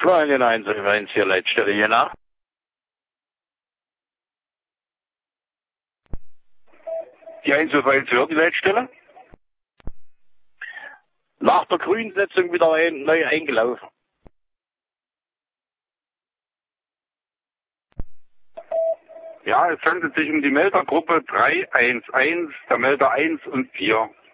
Schweinen 1 hier Leitstelle, genau. Die 1 hört die Leitstelle. Nach der Grünsetzung wieder neu eingelaufen. Ja, es handelt sich um die Meldergruppe 311, der Melder 1 und 4.